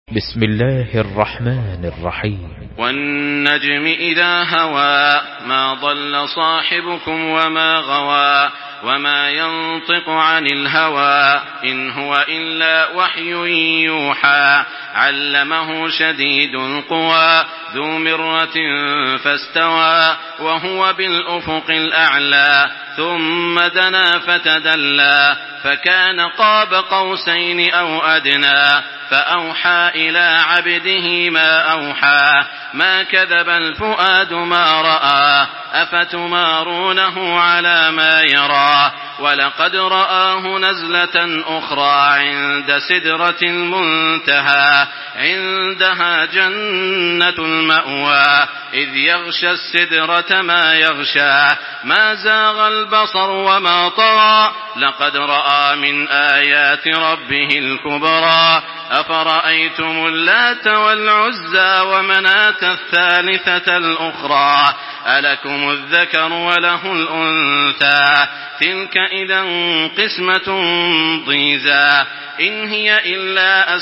بسم الله الرحمن الرحيم. والنجم إذا هوى ما ضل صاحبكم وما غوى وما ينطق عن الهوى إن هو إلا وحي يوحى علمه شديد القوى ذو مرة فاستوى وهو بالأفق الأعلى ثم دنا فتدلى فكان قاب قوسين أو أدنى فأوحى إلى عبده ما أوحى ما كذب الفؤاد ما رأى أفتمارونه على ما يرى ولقد رآه نزلة أخرى عند سدرة المنتهى عندها جنة المأوى إذ يغشى السدرة ما يغشى ما زاغ البصر وما طغى لقد رأى من آيات ربه الكبرى أفرأيتم اللات والعزى ومناة الثالثة الأخرى ألكم الذكر وله الأنثى تلك إذا قسمة ضيزى إن هي إلا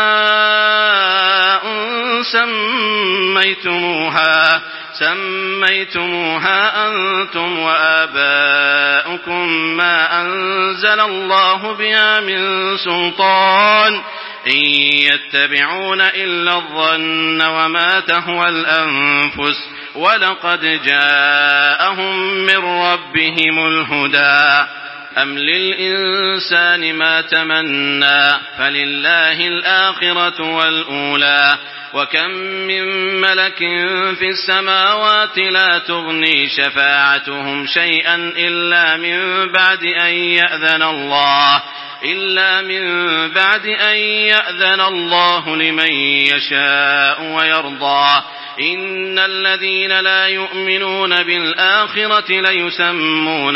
أسماء سميتموها أنتم وآباؤكم ما أنزل الله بها من سلطان إن يتبعون إلا الظن وما تهوى الأنفس ولقد جاءهم من ربهم الهدى أم للإنسان ما تمنى فلله الآخرة والأولى وكم من ملك في السماوات لا تغني شفاعتهم شيئا إلا من بعد أن يأذن الله لمن يشاء ويرضى إن الذين لا يؤمنون بالآخرة ليسمون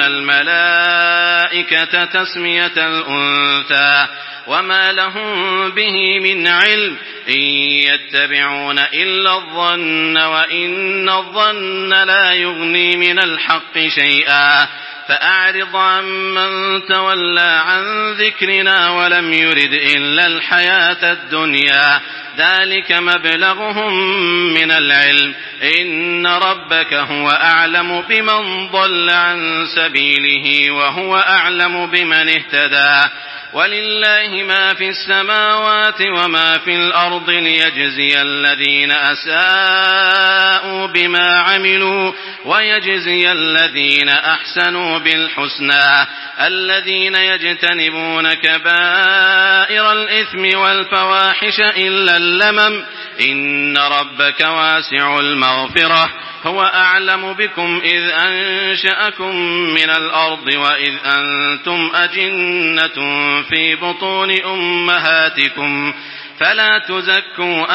الملائكة تسمية الأنثى وما لهم به من علم إن يتبعون إلا الظن وإن الظن لا يغني من الحق شيئا فأعرض عمن تولى عن ذكرنا ولم يرد إلا الحياة الدنيا ذلك مبلغهم من العلم إن ربك هو أعلم بمن ضل عن سبيله وهو أعلم بمن اهتدى ولله ما في السماوات وما في الأرض ليجزي الذين أساءوا بما عملوا ويجزي الذين أحسنوا بالحسنى الذين يجتنبون كبائر الإثم والفواحش إلا اللمم إن ربك واسع المغفرة هو أعلم بكم إذ أنشأكم من الأرض وإذ أنتم أجنة في بطون أمهاتكم فلا تزكوا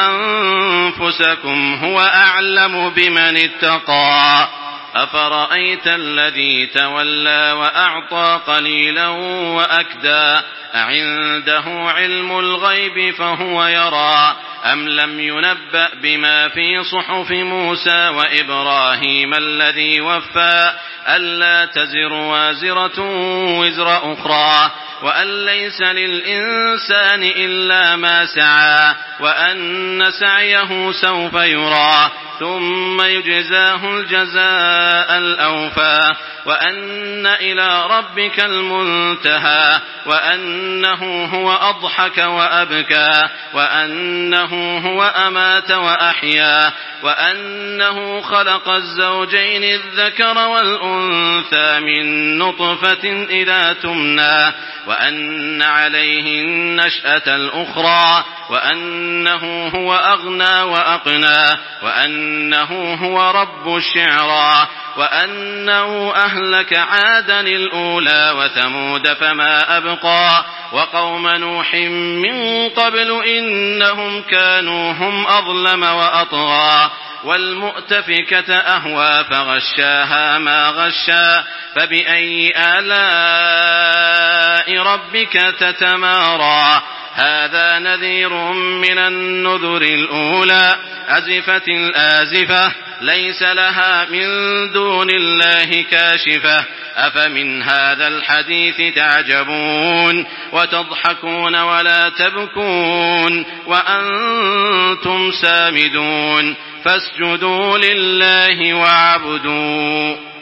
أنفسكم هو أعلم بمن اتقى أفرأيت الذي تولى وأعطى قليلا وأكدى أعنده علم الغيب فهو يرى أم لم ينبأ بما في صحف موسى وإبراهيم الذي وفى ألا تزر وازرة وزر أخرى وأن ليس للإنسان إلا ما سعى وأن سعيه سوف يرى ثم يجزاه الجزاء الأوفى وأن إلى ربك المنتهى وأنه هو أضحك وأبكى وأنه هو أمات وأحيا وأنه خلق الزوجين الذكر والأنثى من نطفة إذا تمنى وأن عليه النشأة الأخرى وأنه هو أغنى وأقنى وأنه هو رب الشعرى وأنه أهلك عادا الأولى وثمود فما أبقى وقوم نوح من قبل إنهم كانوا هم أظلم وأطغى والمؤتفكة أهوى فغشاها ما غشا فبأي آلاء ربك تتمارى هذا نذير من النذر الأولى أزفت الآزفة ليس لها من دون الله كاشفة أفمن هذا الحديث تعجبون وتضحكون ولا تبكون وأنتم سامدون فاسجدوا لله واعبدوا